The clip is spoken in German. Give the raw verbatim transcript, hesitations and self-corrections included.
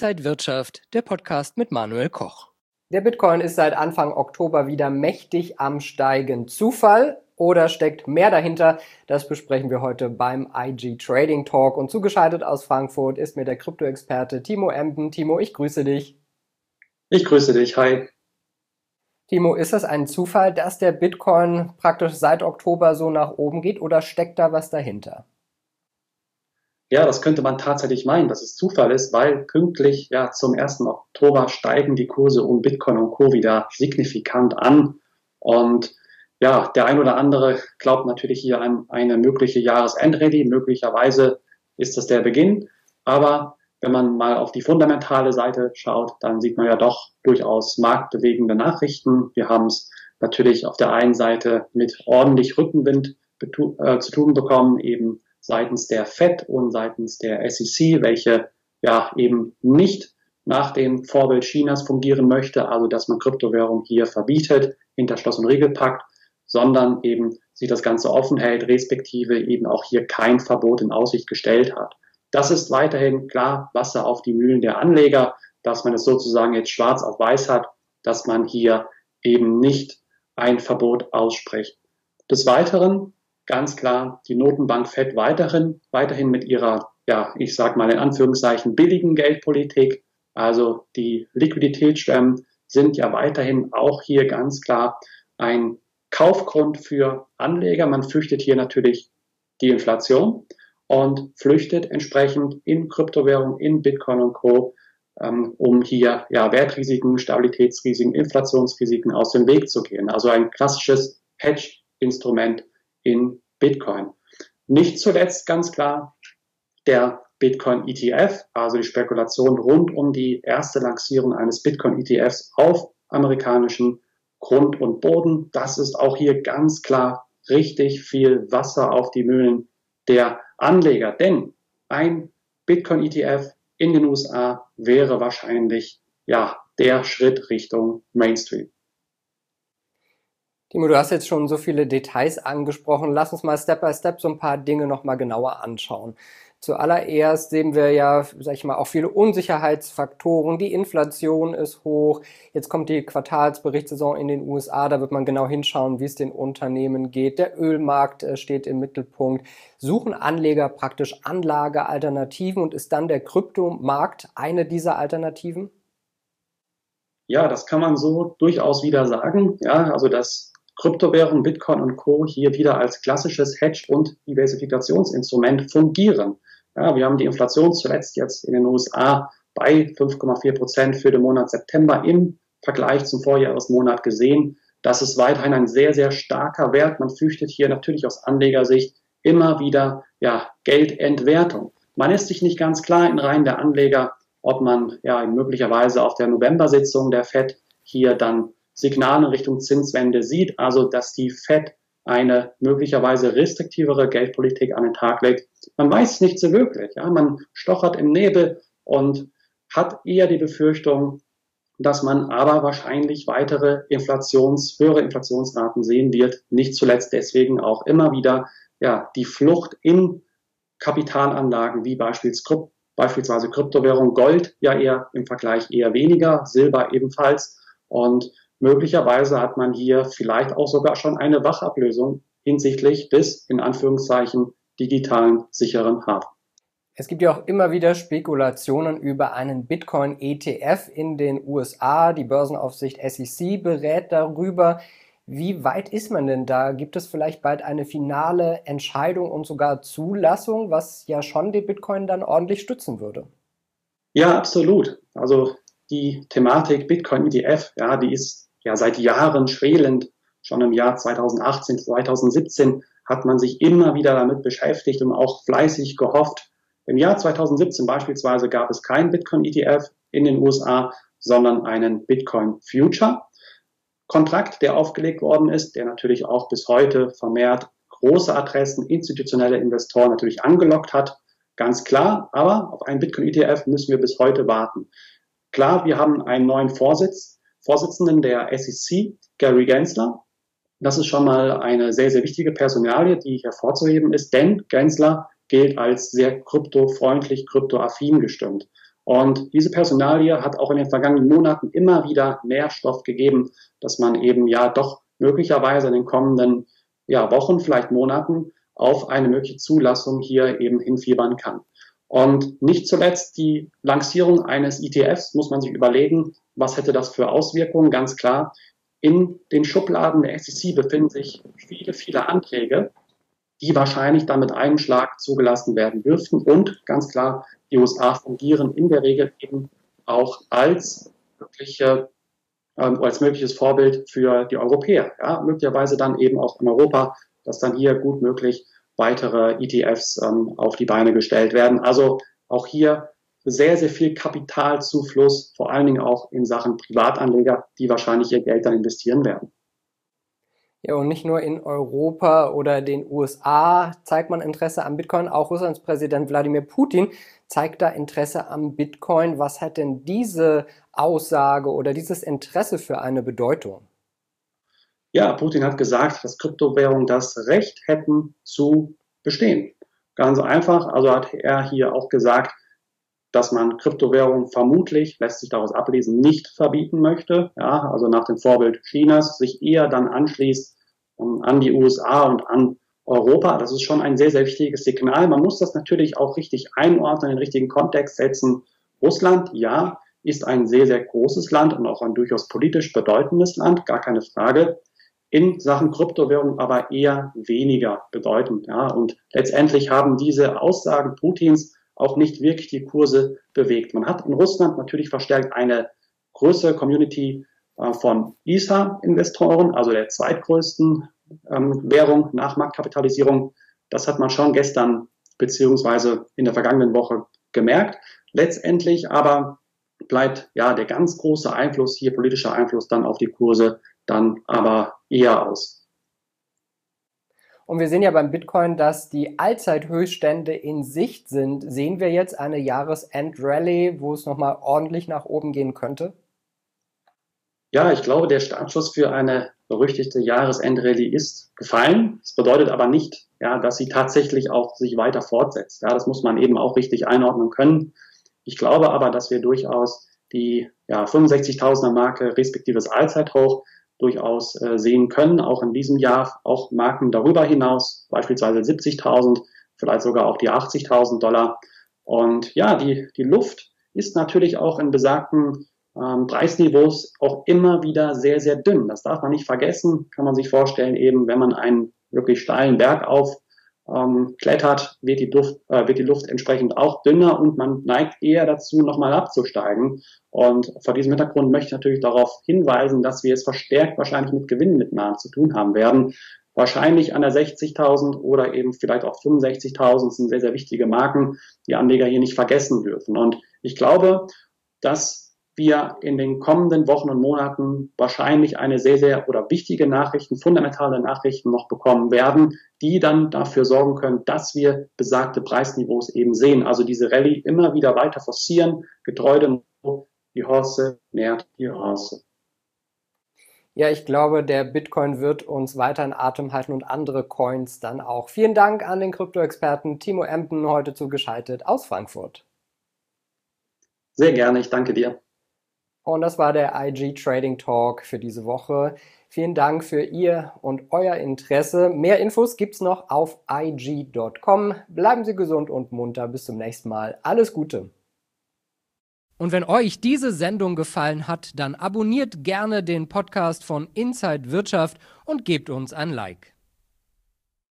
Inside Wirtschaft, der Podcast mit Manuel Koch. Der Bitcoin ist seit Anfang Oktober wieder mächtig am Steigen. Zufall oder steckt mehr dahinter? Das besprechen wir heute beim I G Trading Talk. Und zugeschaltet aus Frankfurt ist mir der Krypto-Experte Timo Emden. Timo, ich grüße dich. Ich grüße dich, hi. Timo, ist das ein Zufall, dass der Bitcoin praktisch seit Oktober so nach oben geht oder steckt da was dahinter? Ja, das könnte man tatsächlich meinen, dass es Zufall ist, weil pünktlich ja, zum ersten Oktober steigen die Kurse um Bitcoin und Co. wieder signifikant an. Und ja, der ein oder andere glaubt natürlich hier an eine mögliche Jahresendrallye. Möglicherweise ist das der Beginn. Aber wenn man mal auf die fundamentale Seite schaut, dann sieht man ja doch durchaus marktbewegende Nachrichten. Wir haben es natürlich auf der einen Seite mit ordentlich Rückenwind äh, zu tun bekommen, eben seitens der Fed und seitens der S E C, welche ja eben nicht nach dem Vorbild Chinas fungieren möchte, also dass man Kryptowährung hier verbietet, hinter Schloss und Riegel packt, sondern eben sich das Ganze offen hält, respektive eben auch hier kein Verbot in Aussicht gestellt hat. Das ist weiterhin klar Wasser auf die Mühlen der Anleger, dass man es sozusagen jetzt schwarz auf weiß hat, dass man hier eben nicht ein Verbot ausspricht. Des Weiteren ganz klar die Notenbank Fed weiterhin, weiterhin mit ihrer, ja, ich sag mal in Anführungszeichen billigen Geldpolitik, also die Liquiditätsschwemmen sind ja weiterhin auch hier ganz klar ein Kaufgrund für Anleger. Man fürchtet hier natürlich die Inflation und flüchtet entsprechend in Kryptowährung, in Bitcoin und Co., ähm, um hier ja Wertrisiken, Stabilitätsrisiken, Inflationsrisiken aus dem Weg zu gehen. Also ein klassisches Hedge-Instrument in Bitcoin. Nicht zuletzt ganz klar der Bitcoin E T F, also die Spekulation rund um die erste Lancierung eines Bitcoin E T Fs auf amerikanischen Grund und Boden. Das ist auch hier ganz klar richtig viel Wasser auf die Mühlen der Anleger, denn ein Bitcoin E T F in den U S A wäre wahrscheinlich ja der Schritt Richtung Mainstream. Timo, du hast jetzt schon so viele Details angesprochen. Lass uns mal Step by Step so ein paar Dinge nochmal genauer anschauen. Zuallererst sehen wir ja, sag ich mal, auch viele Unsicherheitsfaktoren. Die Inflation ist hoch. Jetzt kommt die Quartalsberichtssaison in den U S A. Da wird man genau hinschauen, wie es den Unternehmen geht. Der Ölmarkt steht im Mittelpunkt. Suchen Anleger praktisch Anlagealternativen und ist dann der Kryptomarkt eine dieser Alternativen? Ja, das kann man so durchaus wieder sagen. Ja, also das Kryptowährung, Bitcoin und Co. hier wieder als klassisches Hedge- und Diversifikationsinstrument fungieren. Ja, wir haben die Inflation zuletzt jetzt in den U S A bei fünf Komma vier Prozent für den Monat September im Vergleich zum Vorjahresmonat gesehen. Das ist weiterhin ein sehr, sehr starker Wert. Man fürchtet hier natürlich aus Anlegersicht immer wieder ja, Geldentwertung. Man ist sich nicht ganz klar in Reihen der Anleger, ob man ja möglicherweise auf der November-Sitzung der Fed hier dann Signale Richtung Zinswende sieht, also dass die Fed eine möglicherweise restriktivere Geldpolitik an den Tag legt. Man weiß es nicht so wirklich. Ja? Man stochert im Nebel und hat eher die Befürchtung, dass man aber wahrscheinlich weitere Inflations, höhere Inflationsraten sehen wird. Nicht zuletzt deswegen auch immer wieder ja, die Flucht in Kapitalanlagen wie beispielsweise Beispielsweise Kryptowährung, Gold ja eher im Vergleich eher weniger, Silber ebenfalls. Und möglicherweise hat man hier vielleicht auch sogar schon eine Wachablösung hinsichtlich des, in Anführungszeichen, digitalen sicheren Hafen. Es gibt ja auch immer wieder Spekulationen über einen Bitcoin-E T F in den U S A. Die Börsenaufsicht S E C berät darüber. Wie weit ist man denn da? Gibt es vielleicht bald eine finale Entscheidung und sogar Zulassung, was ja schon den Bitcoin dann ordentlich stützen würde? Ja, absolut. Also die Thematik Bitcoin E T F, ja, die ist ja seit Jahren schwelend. Schon im Jahr zweitausendachtzehn, zweitausendsiebzehn hat man sich immer wieder damit beschäftigt und auch fleißig gehofft. Im Jahr zweitausendsiebzehn beispielsweise gab es keinen Bitcoin E T F in den U S A, sondern einen Bitcoin Future Kontrakt, der aufgelegt worden ist, der natürlich auch bis heute vermehrt große Adressen, institutionelle Investoren natürlich angelockt hat. Ganz klar, aber auf einen Bitcoin E T F müssen wir bis heute warten. Klar, wir haben einen neuen Vorsitz, Vorsitzenden der S E C, Gary Gensler. Das ist schon mal eine sehr, sehr wichtige Personalie, die hervorzuheben ist, denn Gensler gilt als sehr kryptofreundlich, kryptoaffin gestimmt. Und diese Personalie hat auch in den vergangenen Monaten immer wieder Nährstoff gegeben, dass man eben ja doch möglicherweise in den kommenden ja, Wochen, vielleicht Monaten auf eine mögliche Zulassung hier eben hinfiebern kann. Und nicht zuletzt die Lancierung eines E T Fs muss man sich überlegen, was hätte das für Auswirkungen? Ganz klar, in den Schubladen der S E C befinden sich viele, viele Anträge, die wahrscheinlich dann mit einem Schlag zugelassen werden dürften. Und ganz klar, die U S A fungieren in der Regel eben auch als mögliche, ähm, als mögliches Vorbild für die Europäer. Ja, möglicherweise dann eben auch in Europa, dass dann hier gut möglich weitere E T Fs ähm, auf die Beine gestellt werden. Also auch hier sehr, sehr viel Kapitalzufluss, vor allen Dingen auch in Sachen Privatanleger, die wahrscheinlich ihr Geld dann investieren werden. Ja, und nicht nur in Europa oder den U S A zeigt man Interesse am Bitcoin, auch Russlands Präsident Wladimir Putin zeigt da Interesse am Bitcoin. Was hat denn diese Aussage oder dieses Interesse für eine Bedeutung? Ja, Putin hat gesagt, dass Kryptowährungen das Recht hätten zu bestehen. Ganz einfach, also hat er hier auch gesagt, dass man Kryptowährungen vermutlich, lässt sich daraus ablesen, nicht verbieten möchte. Ja, also nach dem Vorbild Chinas sich eher dann anschließt um, an die U S A und an Europa. Das ist schon ein sehr, sehr wichtiges Signal. Man muss das natürlich auch richtig einordnen, in den richtigen Kontext setzen. Russland, ja, ist ein sehr, sehr großes Land und auch ein durchaus politisch bedeutendes Land, gar keine Frage. In Sachen Kryptowährung aber eher weniger bedeutend. Ja. Und letztendlich haben diese Aussagen Putins auch nicht wirklich die Kurse bewegt. Man hat in Russland natürlich verstärkt eine größere Community äh, von I S A-Investoren, also der zweitgrößten ähm, Währung nach Marktkapitalisierung. Das hat man schon gestern beziehungsweise in der vergangenen Woche gemerkt. Letztendlich aber bleibt ja der ganz große Einfluss hier, politischer Einfluss dann auf die Kurse dann aber eher aus. Und wir sehen ja beim Bitcoin, dass die Allzeithöchststände in Sicht sind. Sehen wir jetzt eine Jahresend-Rallye, wo es nochmal ordentlich nach oben gehen könnte? Ja, ich glaube, der Startschuss für eine berüchtigte Jahresend-Rallye ist gefallen. Das bedeutet aber nicht, ja, dass sie tatsächlich auch sich weiter fortsetzt. Ja, das muss man eben auch richtig einordnen können. Ich glaube aber, dass wir durchaus die ja, fünfundsechzigtausender Marke respektives Allzeithoch durchaus äh, sehen können, auch in diesem Jahr, auch Marken darüber hinaus, beispielsweise siebzigtausend, vielleicht sogar auch die achtzigtausend Dollar. Und ja, die, die Luft ist natürlich auch in besagten ähm, Preisniveaus auch immer wieder sehr, sehr dünn. Das darf man nicht vergessen, kann man sich vorstellen, eben wenn man einen wirklich steilen Berg auf ähm, klettert, wird die, Luft, äh, wird die Luft entsprechend auch dünner und man neigt eher dazu, nochmal abzusteigen. Und vor diesem Hintergrund möchte ich natürlich darauf hinweisen, dass wir es verstärkt wahrscheinlich mit Gewinnmitnahmen zu tun haben werden. Wahrscheinlich an der sechzigtausend oder eben vielleicht auch fünfundsechzigtausend sind sehr, sehr wichtige Marken, die Anleger hier nicht vergessen dürfen. Und ich glaube, dass wir in den kommenden Wochen und Monaten wahrscheinlich eine sehr, sehr oder wichtige Nachrichten, fundamentale Nachrichten noch bekommen werden, die dann dafür sorgen können, dass wir besagte Preisniveaus eben sehen. Also diese Rallye immer wieder weiter forcieren, getreu dem Motto, die Horse nährt die Horse. Ja, ich glaube, der Bitcoin wird uns weiter in Atem halten und andere Coins dann auch. Vielen Dank an den Krypto-Experten Timo Emden, heute zugeschaltet aus Frankfurt. Sehr gerne, ich danke dir. Und das war der I G Trading Talk für diese Woche. Vielen Dank für Ihr und euer Interesse. Mehr Infos gibt's noch auf I G Punkt com. Bleiben Sie gesund und munter. Bis zum nächsten Mal. Alles Gute. Und wenn euch diese Sendung gefallen hat, dann abonniert gerne den Podcast von Inside Wirtschaft und gebt uns ein Like.